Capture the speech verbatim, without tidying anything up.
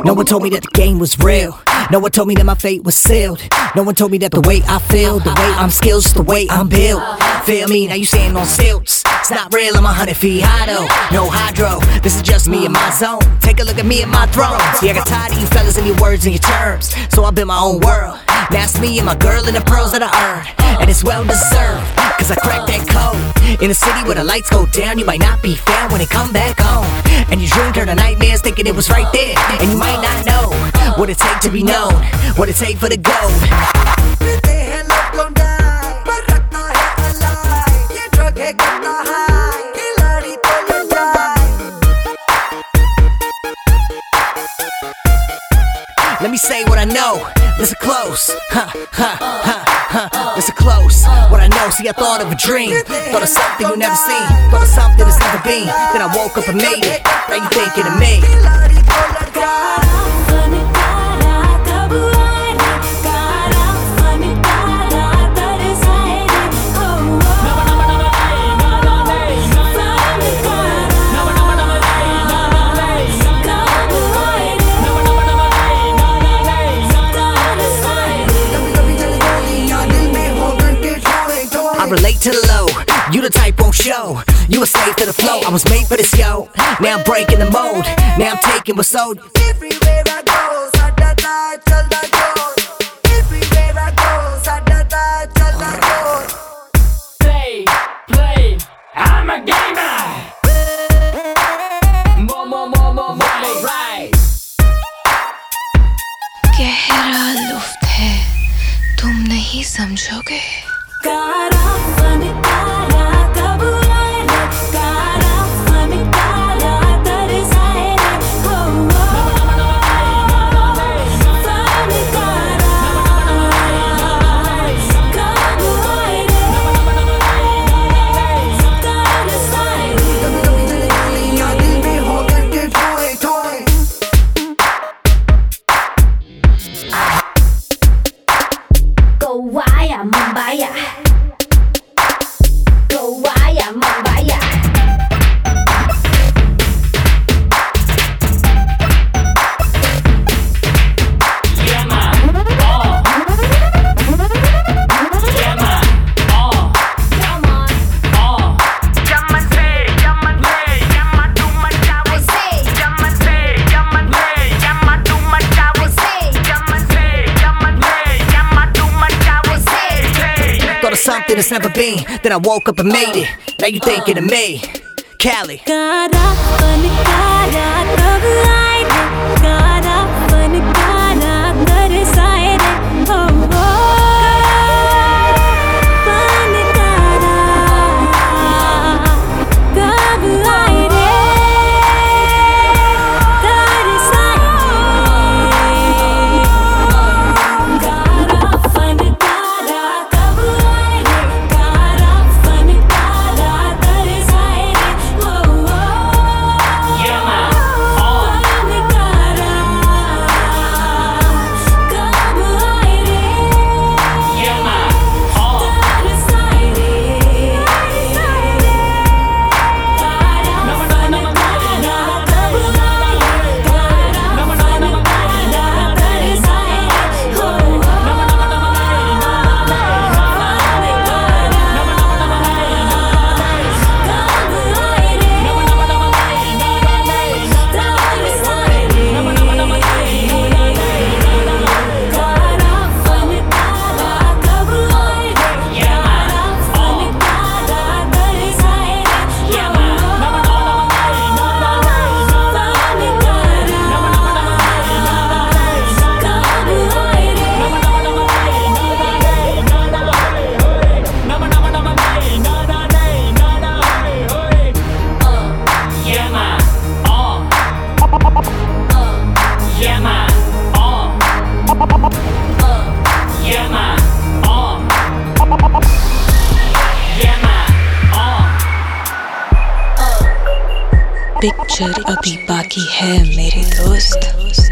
No one told me that the game was real. No one told me that my fate was sealed. No one told me that the way I feel, the way I'm skilled, just the way I'm built. Feel me? Now you standing on stilts. It's not real, I'm a hundred feet high though. No hydro, this is just me and my zone. Take a look at me and my throne. See, I got tired of you fellas and your words and your terms, so I built my own world. Now it's me and my girl and the pearls that I earned, and it's well deserved, cause I cracked that code. In a city where the lights go down, you might not be found when they come back home. And your dream turned to nightmares thinking it was right there, and you might not know what it take to be known, what it take for the gold. Let me say what I know. Listen close. Huh, huh, huh, huh. Listen close. What I know. See, I thought of a dream. Thought of something you never seen. Thought of something that's never been. Then I woke up and made it. Now you thinking of me. Relate to the low, you the type won't show. You a slave to the flow, I was made for this, yo. Now I'm breaking the mold, now I'm taking what's sold. Everywhere I go, sadada, sadada. Everywhere I go, sadada, sadada. Play, play, I'm a gamer. More, more, more, more, more, right. गहरा लुफ्त है, तुम नहीं समझोगे. Gowaya Mambaya, Gowaya Mambaya. Yeah man, oh. Yeah man, oh. Come on, Oh. Yaman say, yaman say, yaman do my job. I say, Yaman say, yaman say, yaman do my job. I say, Yaman say, yaman say, yaman do my job. I say. Thought of something that's never been. Then I woke up and made it. Now you thinking of me. Cali. Picture अभी बाकी है मेरे दोस्त.